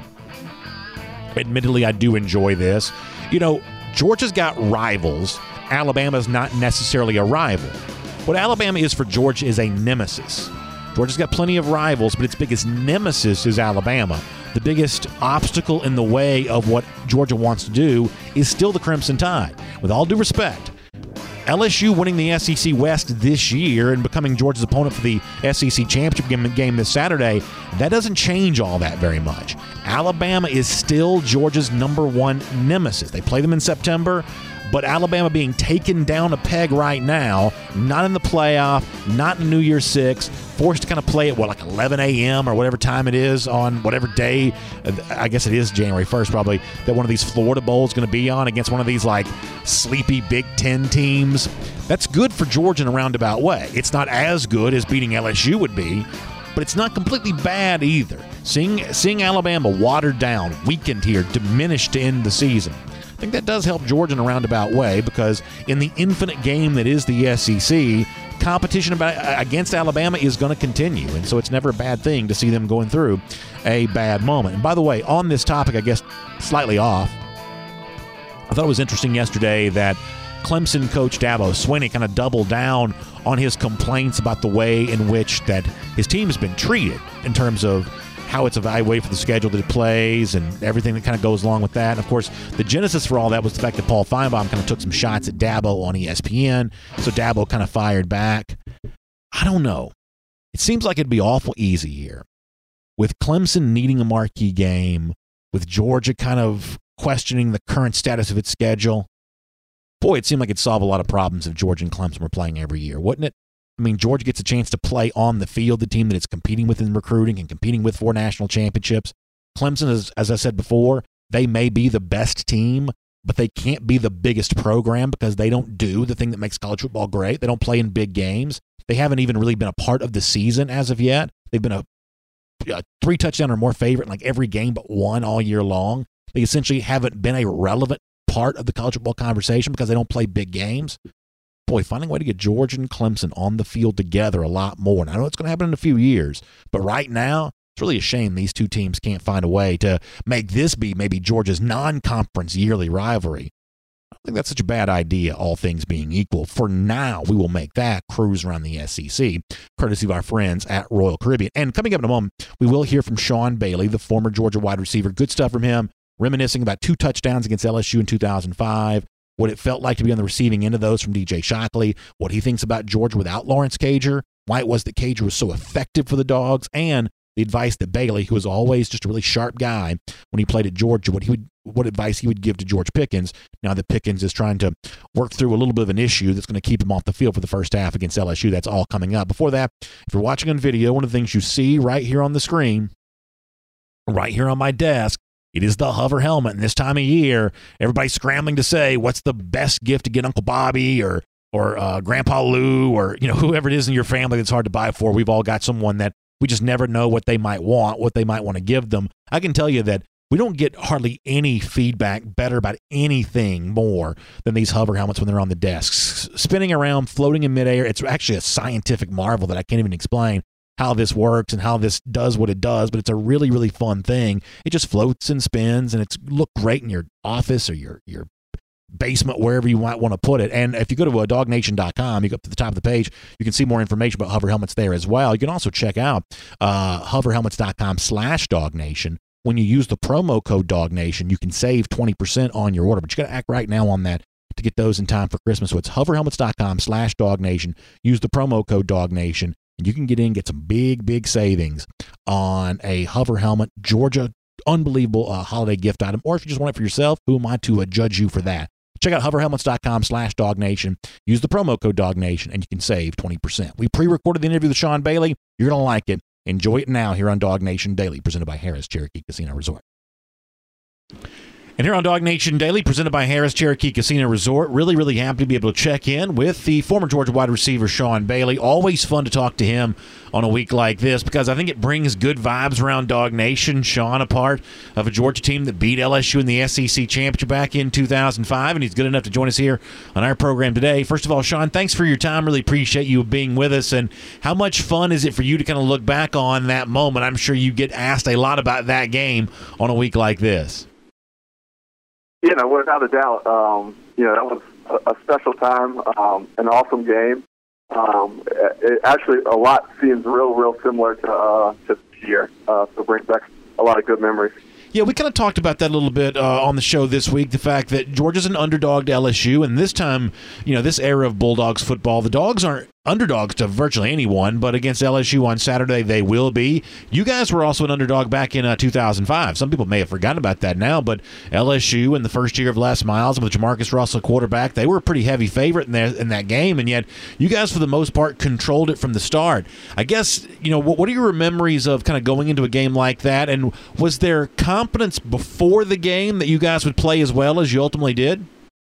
admittedly, I do enjoy this. Georgia's got rivals. Alabama's not necessarily a rival. What Alabama is for Georgia is a nemesis. Georgia's got plenty of rivals, but its biggest nemesis is Alabama. The biggest obstacle in the way of what Georgia wants to do is still the Crimson Tide. With all due respect, LSU winning the SEC West this year and becoming Georgia's opponent for the SEC Championship game this Saturday, that doesn't change all that very much. Alabama is still Georgia's number one nemesis. They play them in September. But Alabama being taken down a peg right now, not in the playoff, not in New Year's Six, forced to kind of play at, like 11 a.m. or whatever time it is on whatever day, I guess it is January 1st probably, that one of these Florida Bowls is going to be on against one of these like sleepy Big Ten teams. That's good for Georgia in a roundabout way. It's not as good as beating LSU would be, but it's not completely bad either. Seeing Alabama watered down, weakened here, diminished to end the season, I think that does help Georgia in a roundabout way because in the infinite game that is the SEC, competition against Alabama is going to continue, and so it's never a bad thing to see them going through a bad moment. And by the way, on this topic, I guess slightly off, I thought it was interesting yesterday that Clemson coach Dabo Swinney kind of doubled down on his complaints about the way in which that his team has been treated in terms of how it's evaluated for the schedule that it plays and everything that kind of goes along with that. And, of course, the genesis for all that was the fact that Paul Feinbaum kind of took some shots at Dabo on ESPN, so Dabo kind of fired back. I don't know. It seems like it'd be awful easy here. With Clemson needing a marquee game, with Georgia kind of questioning the current status of its schedule, boy, it seemed like it'd solve a lot of problems if Georgia and Clemson were playing every year, wouldn't it? I mean, Georgia gets a chance to play on the field, the team that it's competing with in recruiting and competing with for national championships. Clemson, as I said before, they may be the best team, but they can't be the biggest program because they don't do the thing that makes college football great. They don't play in big games. They haven't even really been a part of the season as of yet. They've been a 3-touchdown or more favorite in like every game but one all year long. They essentially haven't been a relevant part of the college football conversation because they don't play big games. Boy, finding a way to get Georgia and Clemson on the field together a lot more. And I know it's going to happen in a few years, but right now, it's really a shame these two teams can't find a way to make this be maybe Georgia's non-conference yearly rivalry. I don't think that's such a bad idea, all things being equal. For now, we will make that cruise around the SEC, courtesy of our friends at Royal Caribbean. And coming up in a moment, we will hear from Sean Bailey, the former Georgia wide receiver. Good stuff from him, reminiscing about 2 touchdowns against LSU in 2005. What it felt like to be on the receiving end of those from DJ Shockley, what he thinks about Georgia without Lawrence Cager, why it was that Cager was so effective for the Dogs, and the advice that Bailey, who was always just a really sharp guy when he played at Georgia, what advice he would give to George Pickens, now that Pickens is trying to work through a little bit of an issue that's going to keep him off the field for the first half against LSU. That's all coming up. Before that, if you're watching on video, one of the things you see right here on the screen, right here on my desk, it is the Hover helmet. And this time of year, everybody's scrambling to say, what's the best gift to get Uncle Bobby or Grandpa Lou or whoever it is in your family that's hard to buy for. We've all got someone that we just never know what they might want, what they might want to give them. I can tell you that we don't get hardly any feedback better about anything more than these Hover helmets when they're on the desks. Spinning around, floating in midair, it's actually a scientific marvel that I can't even explain how this works and how this does what it does, but it's a really, really fun thing. It just floats and spins, and it's look great in your office or your basement, wherever you might want to put it. And if you go to DogNation.com, you go up to the top of the page, you can see more information about Hover helmets there as well. You can also check out HoverHelmets.com/DogNation. When you use the promo code DogNation, you can save 20% on your order, but you got to act right now on that to get those in time for Christmas. So it's HoverHelmets.com/DogNation. Use the promo code DogNation, and you can get some big, big savings on a Hover helmet, Georgia, unbelievable holiday gift item. Or if you just want it for yourself, who am I to judge you for that? Check out HoverHelmets.com/DogNation. Use the promo code DogNation, and you can save 20%. We pre-recorded the interview with Sean Bailey. You're going to like it. Enjoy it now here on Dog Nation Daily, presented by Harrah's Cherokee Casino Resort. And here on Dog Nation Daily, presented by Harrah's Cherokee Casino Resort, really, really happy to be able to check in with the former Georgia wide receiver, Sean Bailey. Always fun to talk to him on a week like this because I think it brings good vibes around Dog Nation. Sean, a part of a Georgia team that beat LSU in the SEC Championship back in 2005, and he's good enough to join us here on our program today. First of all, Sean, thanks for your time. Really appreciate you being with us. And how much fun is it for you to kind of look back on that moment? I'm sure you get asked a lot about that game on a week like this. Without a doubt, that was a special time, an awesome game. Actually, a lot seems real similar to this year, so it brings back a lot of good memories. Yeah, we kind of talked about that a little bit on the show this week, the fact that Georgia's an underdog to LSU, and this time, this era of Bulldogs football, the Dogs aren't underdogs to virtually anyone, but against LSU on Saturday, they will be. You guys were also an underdog back in 2005. Some people may have forgotten about that now, but LSU in the first year of Les Miles with Jamarcus Russell quarterback, they were a pretty heavy favorite in that game, and yet you guys, for the most part, controlled it from the start. I guess, what are your memories of kind of going into a game like that, and was there confidence before the game that you guys would play as well as you ultimately did?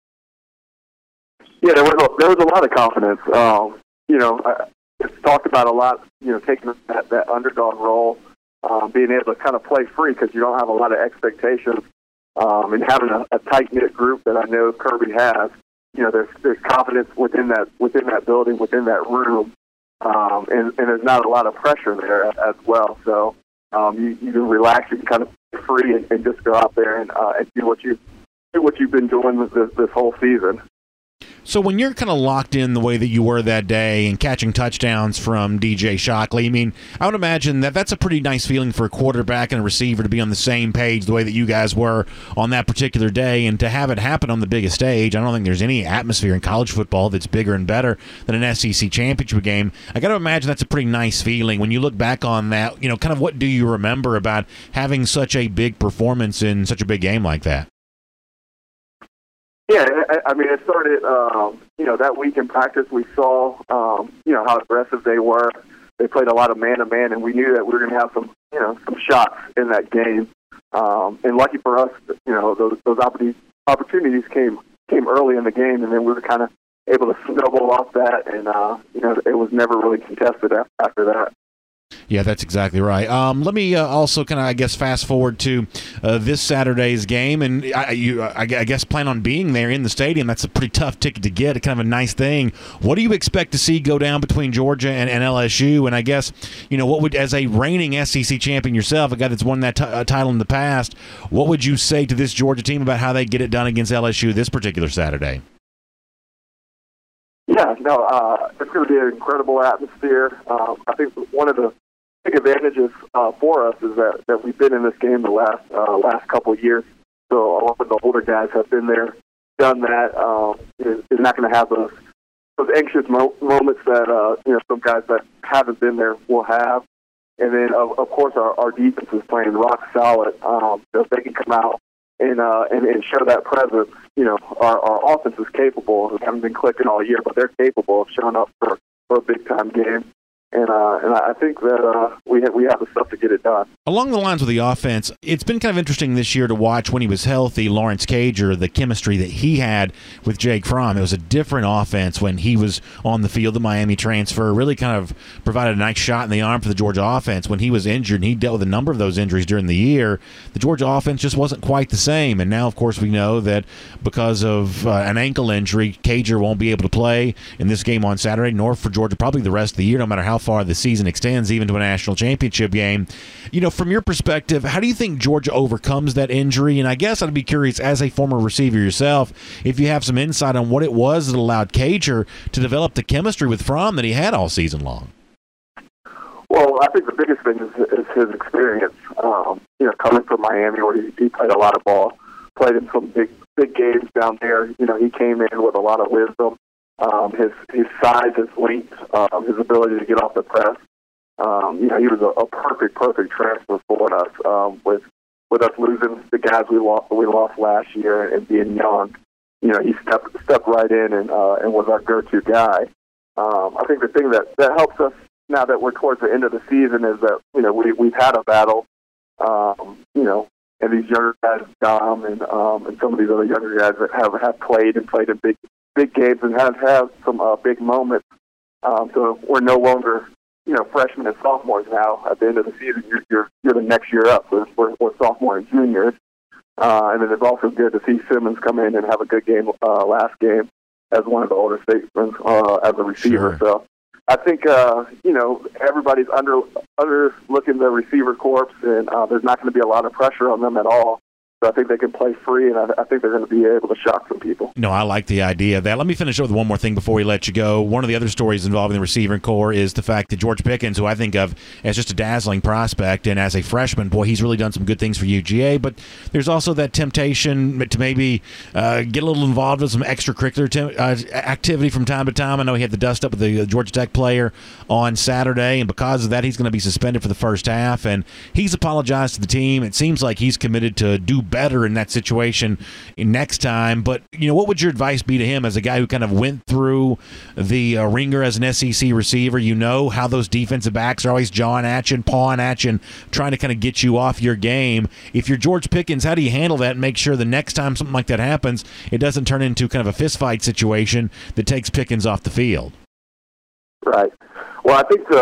Yeah, there was a lot of confidence. It's talked about a lot, taking that underdog role, being able to kind of play free because you don't have a lot of expectations, and having a tight-knit group that I know Kirby has. There's confidence within that building, within that room, and there's not a lot of pressure there as well. So you can relax, you can kind of be free and just go out there and do what you've been doing this whole season. So when you're kind of locked in the way that you were that day and catching touchdowns from DJ Shockley, I would imagine that that's a pretty nice feeling for a quarterback and a receiver to be on the same page the way that you guys were on that particular day, and to have it happen on the biggest stage. I don't think there's any atmosphere in college football that's bigger and better than an SEC championship game. I got to imagine that's a pretty nice feeling. When you look back on that, kind of what do you remember about having such a big performance in such a big game like that? Yeah, it started, that week in practice we saw, how aggressive they were. They played a lot of man-to-man, and we knew that we were going to have some shots in that game. And lucky for us, those opportunities came early in the game, and then we were kind of able to snowball off that, and, it was never really contested after that. Yeah, that's exactly right. Let me also kind of, fast forward to this Saturday's game, and I guess plan on being there in the stadium. That's a pretty tough ticket to get. It's kind of a nice thing. What do you expect to see go down between Georgia and LSU? And I guess, what would, as a reigning SEC champion yourself, a guy that's won that title in the past, what would you say to this Georgia team about how they get it done against LSU this particular Saturday? Yeah, it's going to be an incredible atmosphere. I think one of the big advantages for us is that we've been in this game the last couple of years. So a lot of the older guys have been there, done that. Is not going to have those anxious moments that some guys that haven't been there will have. And then, of course, our defense is playing rock solid. So if they can come out and show that presence, our offense is capable. We haven't been clicking all year, but they're capable of showing up for a big-time game. And I think that we have the stuff to get it done. Along the lines of the offense, it's been kind of interesting this year to watch when he was healthy, Lawrence Cager, the chemistry that he had with Jake Fromm. It was a different offense when he was on the field. The Miami transfer really kind of provided a nice shot in the arm for the Georgia offense. When he was injured, and he dealt with a number of those injuries during the year, the Georgia offense just wasn't quite the same. And now, of course, we know that because of an ankle injury, Cager won't be able to play in this game on Saturday, nor for Georgia probably the rest of the year, no matter how far the season extends, even to a national championship game. From your perspective, how do you think Georgia overcomes that injury? And I guess I'd be curious, as a former receiver yourself, if you have some insight on what it was that allowed Cager to develop the chemistry with Fromm that he had all season long. Well, I think the biggest thing is his experience. Coming from Miami, where he played a lot of ball, played in some big games down there. He came in with a lot of wisdom. His size, his length, his ability to get off the press. He was a perfect transfer for us. With us losing the guys we lost last year and being young, he stepped right in and was our go-to guy. I think the thing that helps us now that we're towards the end of the season is that we've had a battle. And these younger guys, Dom and some of these other younger guys that have played in big games and have had some big moments. So we're no longer, freshmen and sophomores now. At the end of the season, you're the next year up. So we're sophomore and juniors. And then it's also good to see Simmons come in and have a good game last game as one of the older statesmen as a receiver. Sure. So I think, everybody's underlooking the receiver corps, and there's not going to be a lot of pressure on them at all. So I think they can play free, and I think they're going to be able to shock some people. No, I like the idea of that. Let me finish up with one more thing before we let you go. One of the other stories involving the receiving corps is the fact that George Pickens, who I think of as just a dazzling prospect, and as a freshman, boy, he's really done some good things for UGA, but there's also that temptation to maybe get a little involved with some extracurricular activity from time to time. I know he had the dust-up with the Georgia Tech player on Saturday, and because of that, he's going to be suspended for the first half, and he's apologized to the team. It seems like he's committed to do better in that situation next time. But, what would your advice be to him as a guy who kind of went through the ringer as an SEC receiver? How those defensive backs are always jawing at you and pawing at you and trying to kind of get you off your game. If you're George Pickens, how do you handle that and make sure the next time something like that happens, it doesn't turn into kind of a fistfight situation that takes Pickens off the field? Right. Well, I think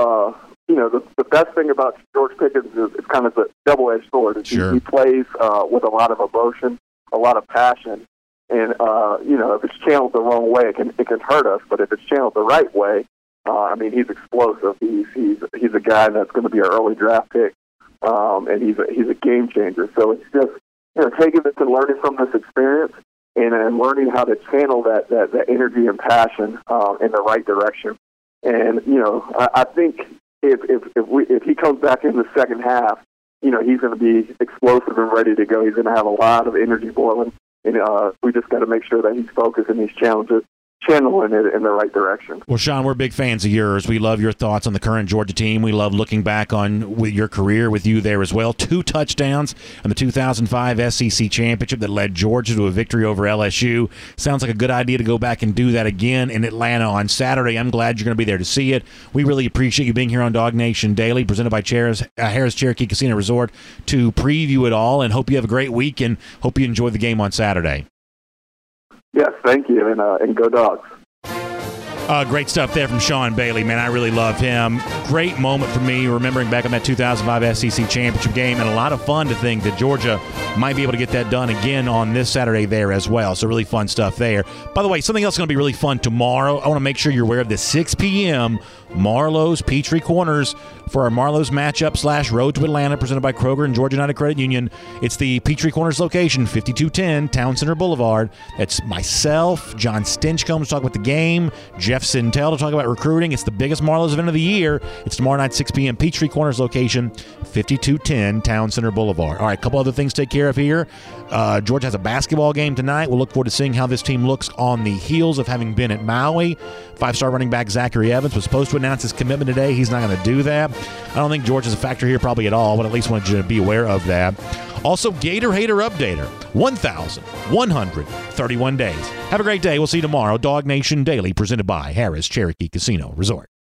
the best thing about George Pickens is it's kind of a double-edged sword. Sure. He plays with a lot of emotion, a lot of passion, and if it's channeled the wrong way, it can hurt us. But if it's channeled the right way, he's explosive. He's a guy that's going to be an early draft pick, and he's a game changer. So it's just taking this and learning from this experience and learning how to channel that energy and passion in the right direction. And I think. If he comes back in the second half, he's going to be explosive and ready to go. He's going to have a lot of energy boiling, and we just got to make sure that he's focused in these challenges, channeling it in the right direction. Well, Sean, we're big fans of yours. We love your thoughts on the current Georgia team. We love looking back on your career with you there as well. 2 touchdowns in the 2005 SEC Championship that led Georgia to a victory over LSU. Sounds like a good idea to go back and do that again in Atlanta on Saturday. I'm glad you're going to be there to see it. We really appreciate you being here on Dog Nation Daily, presented by Harris Cherokee Casino Resort, to preview it all, and hope you have a great week and hope you enjoy the game on Saturday. Yes, thank you, and go Dogs. Great stuff there from Sean Bailey, man. I really love him. Great moment for me, remembering back on that 2005 SEC Championship game, and a lot of fun to think that Georgia might be able to get that done again on this Saturday there as well. So really fun stuff there. By the way, something else going to be really fun tomorrow. I want to make sure you're aware of this 6 p.m. Marlowe's Peachtree Corners for our Marlowe's matchup / Road to Atlanta, presented by Kroger and Georgia United Credit Union. It's the Peachtree Corners location, 5210 Town Center Boulevard. That's myself, John Stinchcomb, talking about the game, Jeff Jeff Sintel to talk about recruiting. It's the biggest Marlows event of the year. It's tomorrow night, 6 p.m. Peachtree Corners location, 5210 Town Center Boulevard. All right, a couple other things to take care of here. Georgia has a basketball game tonight. We'll look forward to seeing how this team looks on the heels of having been at Maui. 5-star running back Zachary Evans was supposed to announce his commitment today. He's not going to do that. I don't think Georgia's a factor here probably at all, but at least wanted you to be aware of that. Also, Gator Hater Updater, 1,131 days. Have a great day. We'll see you tomorrow. Dog Nation Daily, presented by Harris Cherokee Casino Resort.